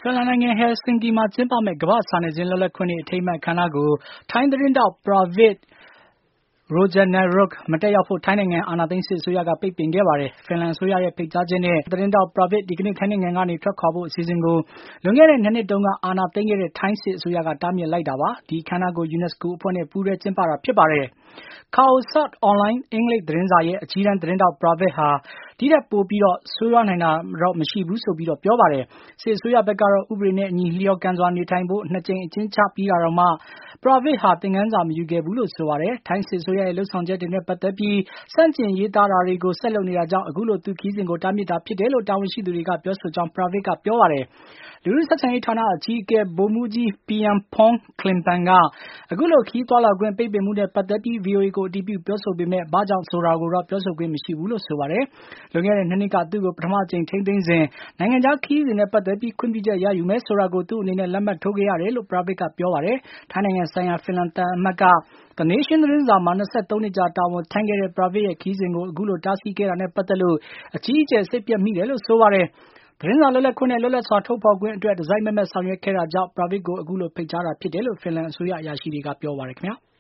ဖင်လန်နိုင်ငံဟယ်ဆင်ကီမှာကျင်းပမယ့်ကမ္ဘာ့စာနယ်ဇင်းလွတ်လပ်ခွင့်နေ့အထိမ်းအမှတ်အခမ်းအနားကိုထိုင်းသတင်းထောက် Pravit Rajanarok မတက်ရောက်ဖို့ထိုင်းနိုင်ငံအာဏာသိမ်းစစ်အစိုးရကပိတ်ပင်ခဲ့ပါတယ်။ ဖင်လန်အစိုးရရဲ့ဖိတ်ကြားချက်နဲ့သတင်းထောက် Pravit ဒီကနေ့ထိုင်းနိုင်ငံကနေထွက်ခွာဖို့အစီအစဉ်ကိုလွန်ခဲ့တဲ့ 2 နှစ်တုန်းကအာဏာသိမ်းခဲ့တဲ့ထိုင်းစစ်အစိုးရကတားမြစ်လိုက်တာပါ။ ဒီအခမ်းအနားကို UNESCO အဖွဲ့နဲ့ပူးတွဲကျင်းပတာဖြစ်ပါတယ်။ Khawsart အွန်လိုင်းအင်္ဂလိပ်သတင်းစာရဲ့အကြီးတန်းသတင်းထောက် Pravit ဟာဒီထက်ပိုပြီးဆိုးရွားနိုင်တာတော့မရှိဘူးဆိုပြီးပြောပါတယ်။ စစ်အစိုးရဘက်ကတော့ဥပဒေနဲ့အညီလျော်ကန်စွာနေထိုင်ဖို့ 2 ကြိမ်အကျဉ်းချပြီးတာတောင်မှ Pravit ဟာသင်ခန်းစာမယူခဲ့ဘူးလို့ဆိုပါတယ်။ ထိုင်းစစ်အစိုးရရဲ့လုပ်ဆောင်ချက်တွေနဲ့ပတ်သက်ပြီးဆန့်ကျင်ရေးသားတာတွေကိုဆက်လုပ်နေတာကြောင့်အခုလိုသူ့ခရီးစဉ်ကိုတားမြစ်တာဖြစ်တယ်လို့တာဝန်ရှိသူတွေကပြောဆိုကြောင်း Pravit ကပြောပါတယ်။ လူထုဆက်ဆံရေးဌာနအကြီးအကဲ ဗိုလ်မှူးကြီး Pianporn Klimpan ကအခုလိုခရီးသွားလာခွင့်ပိတ်ပင်မှုနဲ့ပတ်သက်ပြီး VOA ကိုအတည်ပြုပြောဆိုပေမဲ့ဘာကြောင့်ဆိုတာကိုတော့ပြောဆိုခွင့်မရှိဘူးလို့ဆိုပါတယ်။ လွန်ခဲ့တဲ့ 2 နှစ်ကသူ့ကိုပထမအကြိမ်ထိန်းသိမ်းစဉ်နိုင်ငံခြားခရီးစဉ်နဲ့ပတ်သက်ပြီးခွင့်ပြုချက်ရယူမယ်ဆိုတာကိုသူ့အနေနဲ့လက်မှတ်ထိုးခဲ့ရတယ်လို့ Pravit ကပြောပါတယ်။ ထိုင်းနိုင်ငံဆိုင်ရာဖင်လန်သံအမတ်က The Nation သတင်းစာမှာ 23 နှစ်ကြာတာဝန်ထမ်းခဲ့တဲ့ Pravit ရဲ့ခရီးစဉ်ကိုအခုလိုတားဆီးခဲ့တာနဲ့ပတ်သက်လို့အကြီးအကျယ်စိတ်ပျက်မိတယ်လို့ဆိုပါတယ်။ သတင်းစာလွတ်လပ်ခွင့်နဲ့လွတ်လပ်စွာထုတ်ဖေါ်ခွင့်အတွက်တစိုက်မတ်မတ်ဆောင်ရွက်ခဲ့တာကြောင့် Pravit ကိုအခုလိုဖိတ်ကြားတာဖြစ်တယ်လို့ဖင်လန်အစိုးရအရာရှိတွေကပြောပါတယ်ခင်ဗျာ။